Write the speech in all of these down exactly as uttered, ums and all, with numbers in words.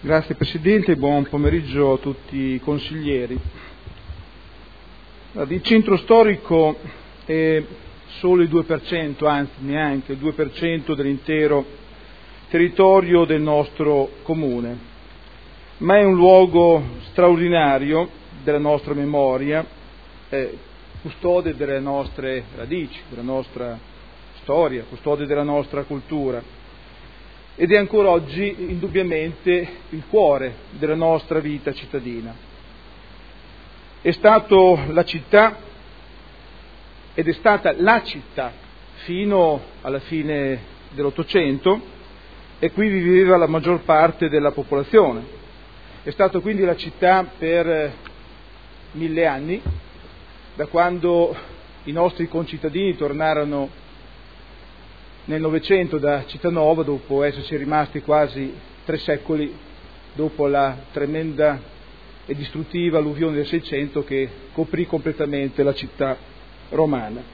Grazie Presidente, buon pomeriggio a tutti i consiglieri. Il centro storico è solo il due per cento, anzi neanche il due per cento dell'intero territorio del nostro comune, ma è un luogo straordinario della nostra memoria, eh, custode delle nostre radici, della nostra storia, custode della nostra cultura. Ed è ancora oggi indubbiamente il cuore della nostra vita cittadina. È stato la città ed è stata la città fino alla fine dell'Ottocento, e qui viveva la maggior parte della popolazione. È stato quindi la città per mille anni, da quando i nostri concittadini tornarono nel Novecento da Cittànuova, dopo esserci rimasti quasi tre secoli dopo la tremenda e distruttiva alluvione del Seicento che coprì completamente la città romana.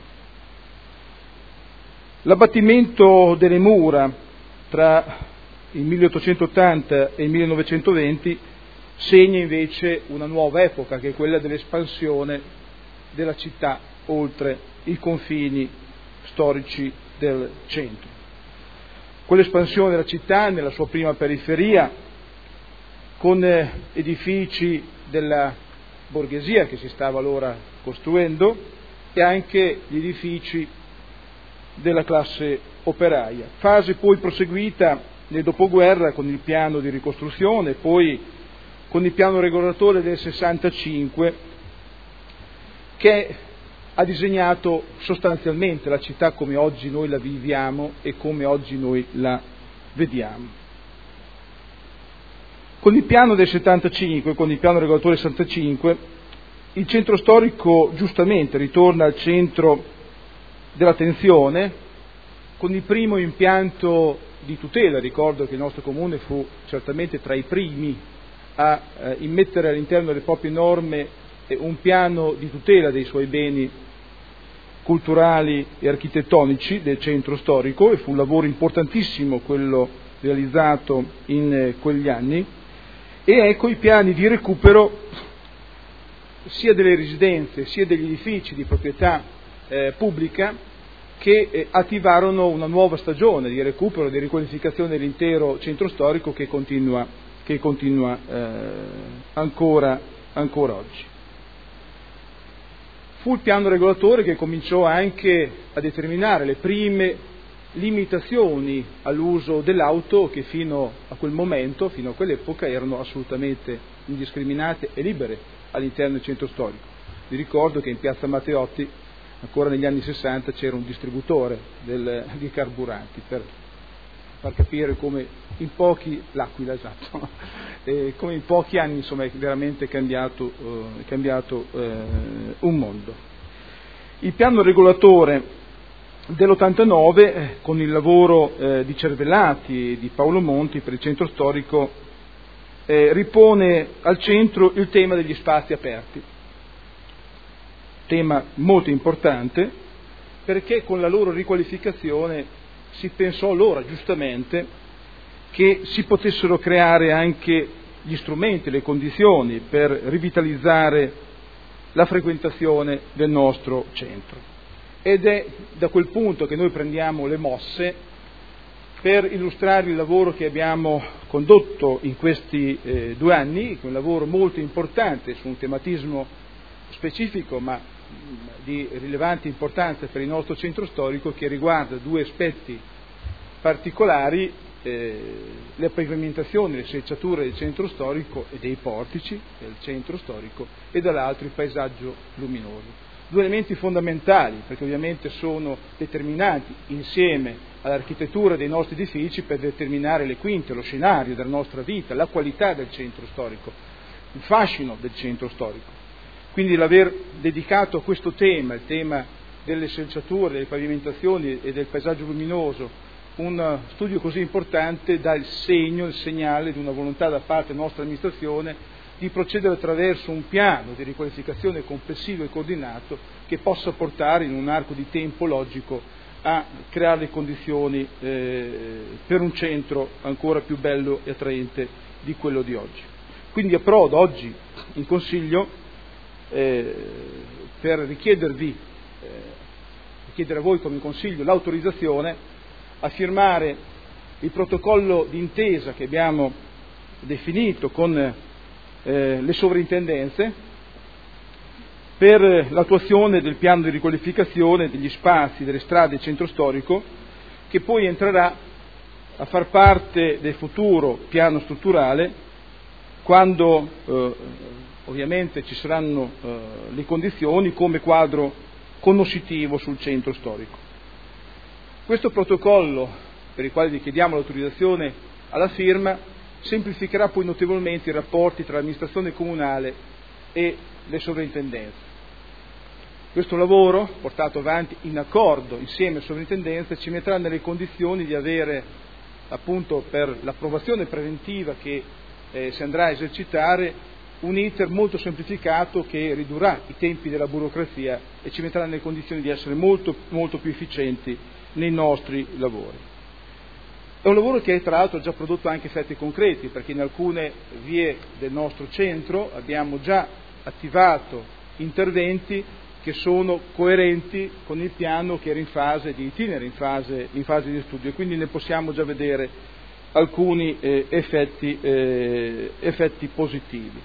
L'abbattimento delle mura tra il milleottocentottanta e il millenovecentoventi segna invece una nuova epoca, che è quella dell'espansione della città oltre i confini storici del centro. Quell'espansione della città nella sua prima periferia, con edifici della borghesia che si stava allora costruendo e anche gli edifici della classe operaia. Fase poi proseguita nel dopoguerra con il piano di ricostruzione, poi con il piano regolatore del sessantacinque, che ha disegnato sostanzialmente la città come oggi noi la viviamo e come oggi noi la vediamo. Con il piano del settantacinque, con il piano regolatore del sessantacinque, il centro storico giustamente ritorna al centro dell'attenzione con il primo impianto di tutela. Ricordo che il nostro comune fu certamente tra i primi a eh, immettere all'interno delle proprie norme eh, un piano di tutela dei suoi beni culturali e architettonici del centro storico, e fu un lavoro importantissimo quello realizzato in eh, quegli anni. E ecco i piani di recupero sia delle residenze sia degli edifici di proprietà eh, pubblica che eh, attivarono una nuova stagione di recupero e di riqualificazione dell'intero centro storico che continua, che continua eh, ancora, ancora oggi. Fu il piano regolatore che cominciò anche a determinare le prime limitazioni all'uso dell'auto, che fino a quel momento, fino a quell'epoca, erano assolutamente indiscriminate e libere all'interno del centro storico. Vi ricordo che in piazza Matteotti, ancora negli anni sessanta, c'era un distributore del, di carburanti, per far capire come in pochi, l'Aquila, esatto, e come in pochi anni insomma è veramente cambiato, eh, cambiato eh, un mondo. Il piano regolatore dell'ottantanove, eh, con il lavoro eh, di Cervellati e di Paolo Monti per il centro storico, eh, ripone al centro il tema degli spazi aperti, tema molto importante perché con la loro riqualificazione si pensò allora giustamente che si potessero creare anche gli strumenti, le condizioni per rivitalizzare la frequentazione del nostro centro. Ed è da quel punto che noi prendiamo le mosse per illustrare il lavoro che abbiamo condotto in questi eh, due anni, un lavoro molto importante su un tematismo specifico ma di rilevante importanza per il nostro centro storico, che riguarda due aspetti particolari: eh, le pavimentazioni, le selciature del centro storico e dei portici del centro storico, e dall'altro il paesaggio luminoso. Due elementi fondamentali, perché ovviamente sono determinanti insieme all'architettura dei nostri edifici per determinare le quinte, lo scenario della nostra vita, la qualità del centro storico, il fascino del centro storico. Quindi l'aver dedicato a questo tema, il tema delle selciature, delle pavimentazioni e del paesaggio luminoso, un studio così importante, dà il segno, il segnale di una volontà da parte della nostra amministrazione di procedere attraverso un piano di riqualificazione complessivo e coordinato che possa portare in un arco di tempo logico a creare le condizioni eh, per un centro ancora più bello e attraente di quello di oggi. Quindi approdo oggi in Consiglio eh, per richiedervi, eh, richiedere a voi come Consiglio l'autorizzazione a firmare il protocollo d'intesa che abbiamo definito con eh, le sovrintendenze per l'attuazione del piano di riqualificazione degli spazi, delle strade del centro storico, che poi entrerà a far parte del futuro piano strutturale quando eh, ovviamente ci saranno eh, le condizioni come quadro conoscitivo sul centro storico. Questo protocollo, per il quale vi chiediamo l'autorizzazione alla firma, semplificherà poi notevolmente i rapporti tra l'amministrazione comunale e le sovrintendenze. Questo lavoro, portato avanti in accordo insieme alle sovrintendenze, ci metterà nelle condizioni di avere, appunto per l'approvazione preventiva che eh, si andrà a esercitare, un iter molto semplificato che ridurrà i tempi della burocrazia e ci metterà nelle condizioni di essere molto, molto più efficienti nei nostri lavori. È un lavoro che tra l'altro ha già prodotto anche effetti concreti, perché in alcune vie del nostro centro abbiamo già attivato interventi che sono coerenti con il piano che era in fase di itinere, in fase, in fase di studio, e quindi ne possiamo già vedere alcuni eh, effetti, eh, effetti positivi.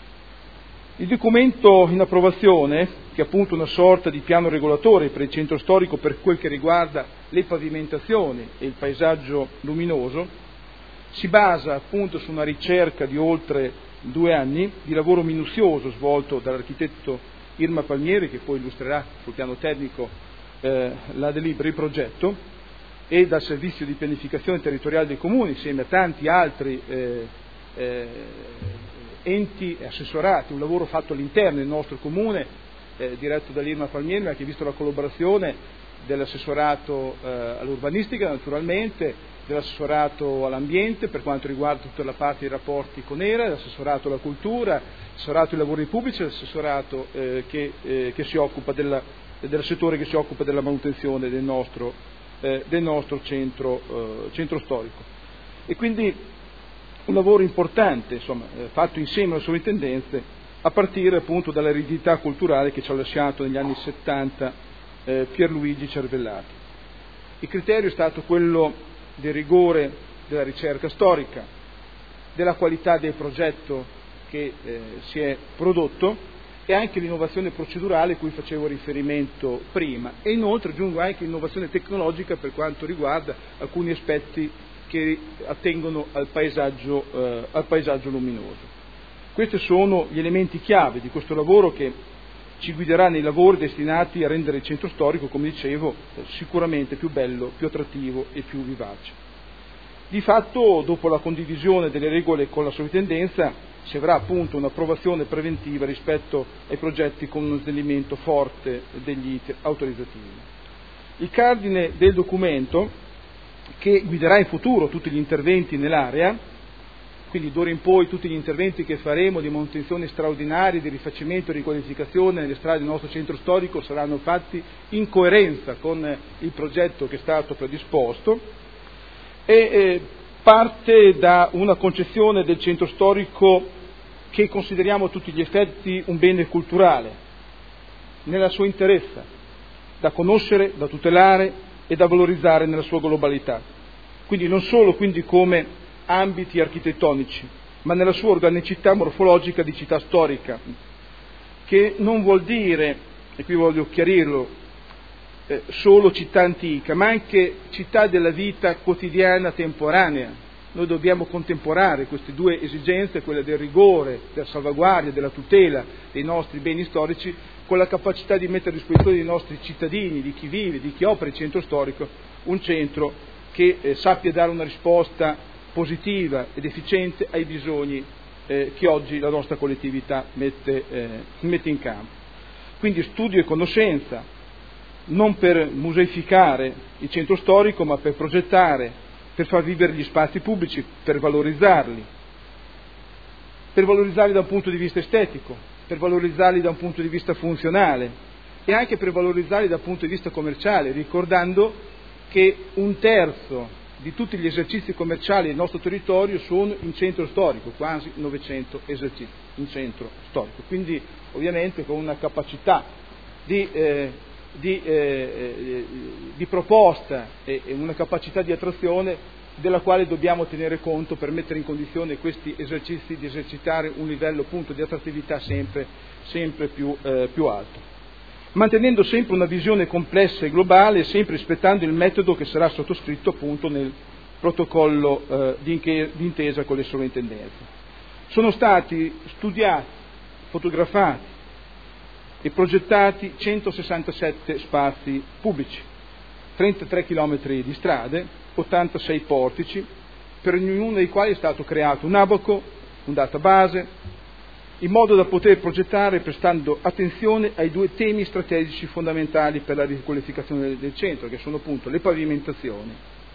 Il documento in approvazione, che è appunto una sorta di piano regolatore per il centro storico per quel che riguarda le pavimentazioni e il paesaggio luminoso, si basa appunto su una ricerca di oltre due anni di lavoro minuzioso svolto dall'architetto Irma Palmieri, che poi illustrerà sul piano tecnico eh, la delibera, il progetto, e dal servizio di pianificazione territoriale dei comuni, insieme a tanti altri eh, eh, enti e assessorati, un lavoro fatto all'interno del nostro comune, eh, diretto dall'Irma Palmieri, ma che ha visto la collaborazione dell'assessorato eh, all'urbanistica naturalmente, dell'assessorato all'ambiente per quanto riguarda tutta la parte dei rapporti con E R A, dell'assessorato alla cultura, l'assessorato ai lavori pubblici, l'assessorato eh, che, eh, che si occupa della, del settore che si occupa della manutenzione del nostro, eh, del nostro centro, eh, centro storico. E quindi un lavoro importante, insomma, eh, fatto insieme alle sovrintendenze, a partire appunto dall'eredità culturale che ci ha lasciato negli anni settanta eh, Pierluigi Cervellati. Il criterio è stato quello del rigore della ricerca storica, della qualità del progetto che eh, si è prodotto e anche l'innovazione procedurale a cui facevo riferimento prima, e inoltre aggiungo anche l'innovazione tecnologica per quanto riguarda alcuni aspetti che attengono al paesaggio, eh, al paesaggio luminoso. Questi sono gli elementi chiave di questo lavoro che ci guiderà nei lavori destinati a rendere il centro storico, come dicevo, sicuramente più bello, più attrattivo e più vivace. Di fatto, dopo la condivisione delle regole con la sovrintendenza, si avrà appunto un'approvazione preventiva rispetto ai progetti con uno snellimento forte degli iter autorizzativi. Il cardine del documento, che guiderà in futuro tutti gli interventi nell'area, quindi d'ora in poi tutti gli interventi che faremo di manutenzione straordinaria, di rifacimento e riqualificazione nelle strade del nostro centro storico saranno fatti in coerenza con il progetto che è stato predisposto e eh, parte da una concezione del centro storico che consideriamo a tutti gli effetti un bene culturale, nella sua interezza, da conoscere, da tutelare e da valorizzare nella sua globalità. Quindi non solo quindi come ambiti architettonici, ma nella sua organicità morfologica di città storica, che non vuol dire, e qui voglio chiarirlo, eh, solo città antica, ma anche città della vita quotidiana temporanea. Noi dobbiamo contemperare queste due esigenze, quella del rigore, della salvaguardia, della tutela dei nostri beni storici, con la capacità di mettere a disposizione dei nostri cittadini, di chi vive, di chi opera il centro storico, un centro che eh, sappia dare una risposta positiva ed efficiente ai bisogni eh, che oggi la nostra collettività mette, eh, mette in campo. Quindi studio e conoscenza, non per museificare il centro storico, ma per progettare, per far vivere gli spazi pubblici, per valorizzarli, per valorizzarli da un punto di vista estetico, per valorizzarli da un punto di vista funzionale, e anche per valorizzarli dal punto di vista commerciale, ricordando che un terzo di tutti gli esercizi commerciali del nostro territorio sono in centro storico, quasi novecento esercizi in centro storico, quindi ovviamente con una capacità di, eh, di, eh, di proposta e una capacità di attrazione della quale dobbiamo tenere conto per mettere in condizione questi esercizi di esercitare un livello appunto di attrattività sempre, sempre più, eh, più alto, mantenendo sempre una visione complessa e globale e sempre rispettando il metodo che sarà sottoscritto appunto nel protocollo eh, di intesa con le sovrintendenze. Sono stati studiati, fotografati e progettati centosessantasette spazi pubblici, trentatré chilometri di strade, ottantasei portici, per ognuno dei quali è stato creato un abaco, un database, in modo da poter progettare prestando attenzione ai due temi strategici fondamentali per la riqualificazione del centro, che sono appunto le pavimentazioni,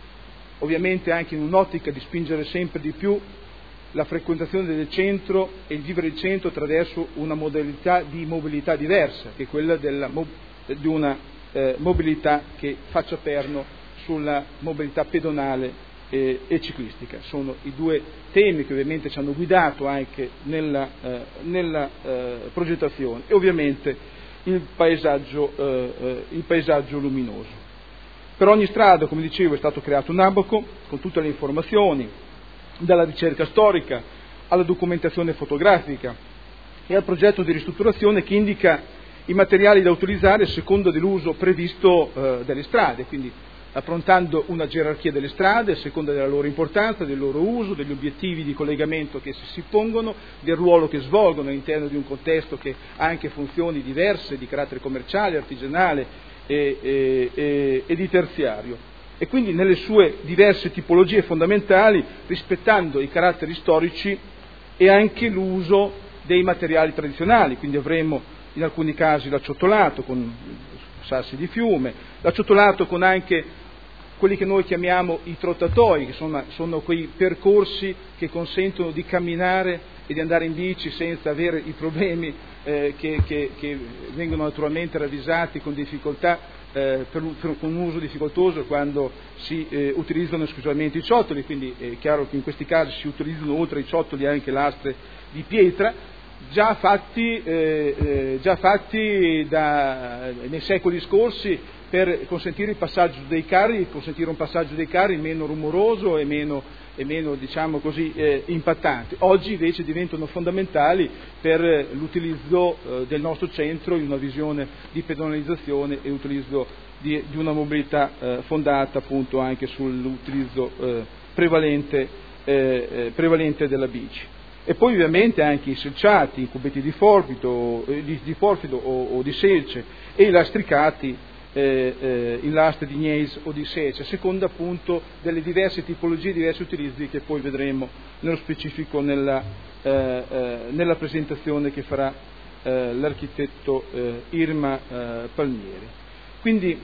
ovviamente anche in un'ottica di spingere sempre di più la frequentazione del centro e il vivere il centro attraverso una modalità di mobilità diversa, che è quella della, di una eh, mobilità che faccia perno sulla mobilità pedonale e, e ciclistica. Sono i due temi che ovviamente ci hanno guidato anche nella, eh, nella eh, progettazione e ovviamente il paesaggio, eh, eh, il paesaggio luminoso. Per ogni strada, come dicevo, è stato creato un abaco con tutte le informazioni, dalla ricerca storica alla documentazione fotografica e al progetto di ristrutturazione che indica i materiali da utilizzare a seconda dell'uso previsto eh, delle strade, quindi approntando una gerarchia delle strade a seconda della loro importanza, del loro uso, degli obiettivi di collegamento che si pongono, del ruolo che svolgono all'interno di un contesto che ha anche funzioni diverse di carattere commerciale, artigianale e, e, e, e di terziario. E quindi nelle sue diverse tipologie fondamentali, rispettando i caratteri storici e anche l'uso dei materiali tradizionali, quindi avremo in alcuni casi l'acciottolato con sassi di fiume, l'acciottolato con anche quelli che noi chiamiamo i trottatoi, che sono, sono quei percorsi che consentono di camminare e di andare in bici senza avere i problemi eh, che, che, che vengono naturalmente ravvisati con difficoltà, eh, per, per, con un uso difficoltoso quando si eh, utilizzano esclusivamente i ciottoli, quindi è chiaro che in questi casi si utilizzano oltre ai ciottoli anche lastre di pietra, già fatti, eh, eh, già fatti da, nei secoli scorsi per consentire il passaggio dei carri, consentire un passaggio dei carri meno rumoroso e meno, e meno diciamo così, eh, impattante. Oggi invece diventano fondamentali per l'utilizzo eh, del nostro centro in una visione di pedonalizzazione e utilizzo di, di una mobilità eh, fondata appunto anche sull'utilizzo eh, prevalente, eh, eh, prevalente della bici. E poi ovviamente anche i selciati, i cubetti di forfido, eh, di, di forfido o, o di selce e i lastricati eh, eh, in lastre di gneiss o di selce, a seconda appunto delle diverse tipologie, diversi utilizzi che poi vedremo nello specifico nella, eh, eh, nella presentazione che farà eh, l'architetto eh, Irma eh, Palmieri. Quindi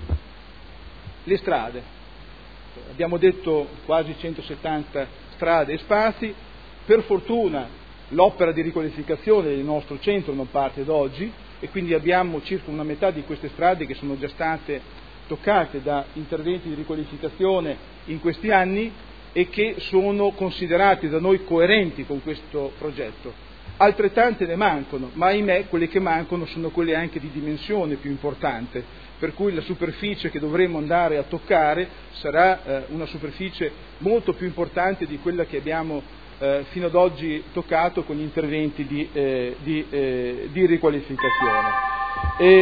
le strade, abbiamo detto quasi centosettanta strade e spazi. Per fortuna l'opera di riqualificazione del nostro centro non parte da oggi e quindi abbiamo circa una metà di queste strade che sono già state toccate da interventi di riqualificazione in questi anni e che sono considerate da noi coerenti con questo progetto. Altrettante ne mancano, ma ahimè quelle che mancano sono quelle anche di dimensione più importante, per cui la superficie che dovremo andare a toccare sarà eh, una superficie molto più importante di quella che abbiamo Eh, fino ad oggi toccato con gli interventi di, eh, di, eh, di riqualificazione. E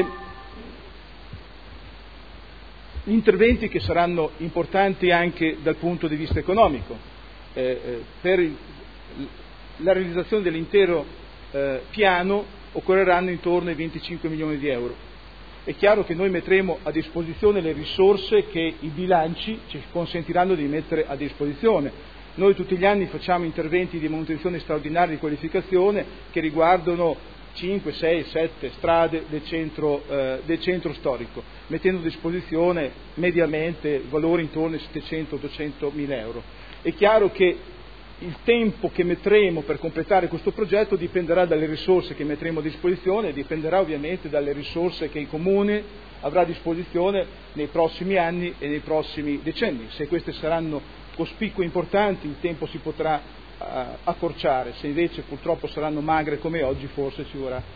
gli interventi che saranno importanti anche dal punto di vista economico. Eh, eh, per il, la realizzazione dell'intero eh, piano occorreranno intorno ai venticinque milioni di euro. È chiaro che noi metteremo a disposizione le risorse che i bilanci ci consentiranno di mettere a disposizione. Noi tutti gli anni facciamo interventi di manutenzione straordinaria di qualificazione che riguardano cinque, sei, sette strade del centro, eh, del centro storico, mettendo a disposizione mediamente valori intorno ai settecento ottocento mila euro. È chiaro che il tempo che metteremo per completare questo progetto dipenderà dalle risorse che metteremo a disposizione e dipenderà ovviamente dalle risorse che il Comune avrà a disposizione nei prossimi anni e nei prossimi decenni. Se queste saranno cospicue e importanti il tempo si potrà uh, accorciare, se invece purtroppo saranno magre come oggi forse ci vorrà.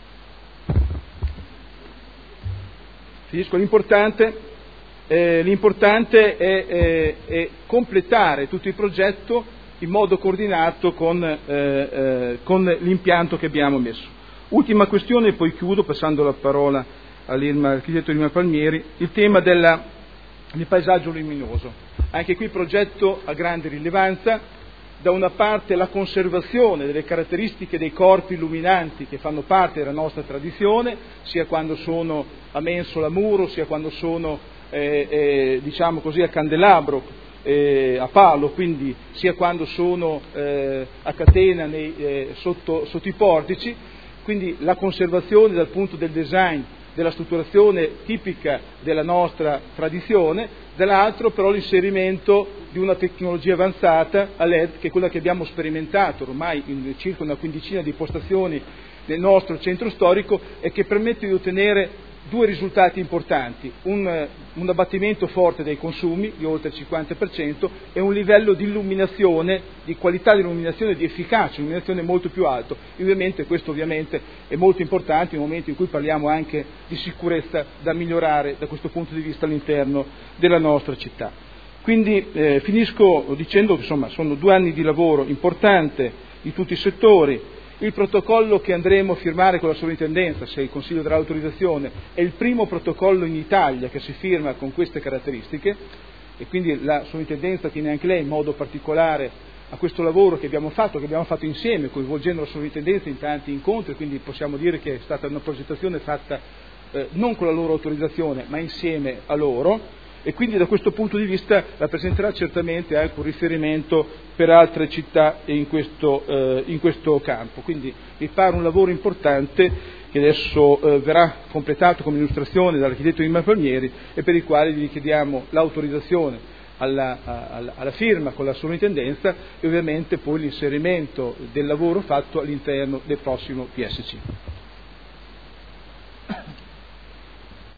Finisco. L'importante, eh, l'importante è, è, è completare tutto il progetto in modo coordinato con, eh, eh, con l'impianto che abbiamo messo. Ultima questione e poi chiudo passando la parola all'architetto Irma Palmieri, il tema della, del paesaggio luminoso. Anche qui progetto a grande rilevanza, da una parte la conservazione delle caratteristiche dei corpi illuminanti che fanno parte della nostra tradizione, sia quando sono a mensola muro, sia quando sono eh, eh, diciamo così a candelabro, Eh, a palo, quindi sia quando sono eh, a catena nei, eh, sotto, sotto i portici, quindi la conservazione dal punto del design, della strutturazione tipica della nostra tradizione, dall'altro però l'inserimento di una tecnologia avanzata a L E D, che è quella che abbiamo sperimentato ormai in circa una quindicina di postazioni nel nostro centro storico e che permette di ottenere due risultati importanti, un, un abbattimento forte dei consumi di oltre il cinquanta per cento e un livello di illuminazione, di qualità di illuminazione e di efficacia, illuminazione molto più alto. E ovviamente questo ovviamente è molto importante nel momento in cui parliamo anche di sicurezza da migliorare da questo punto di vista all'interno della nostra città. Quindi eh, finisco dicendo che insomma sono due anni di lavoro importante in tutti i settori. Il protocollo che andremo a firmare con la sovrintendenza, se il Consiglio darà l'autorizzazione, è il primo protocollo in Italia che si firma con queste caratteristiche e quindi la sovrintendenza tiene anche lei in modo particolare a questo lavoro che abbiamo fatto, che abbiamo fatto insieme, coinvolgendo la sovrintendenza in tanti incontri, quindi possiamo dire che è stata una progettazione fatta eh, non con la loro autorizzazione ma insieme a loro. E quindi da questo punto di vista rappresenterà certamente anche un riferimento per altre città in questo, eh, in questo campo. Quindi mi pare un lavoro importante che adesso eh, verrà completato come illustrazione dall'architetto Irma Palmieri e per il quale gli chiediamo l'autorizzazione alla, alla, alla firma con la sovrintendenza e ovviamente poi l'inserimento del lavoro fatto all'interno del prossimo P S C.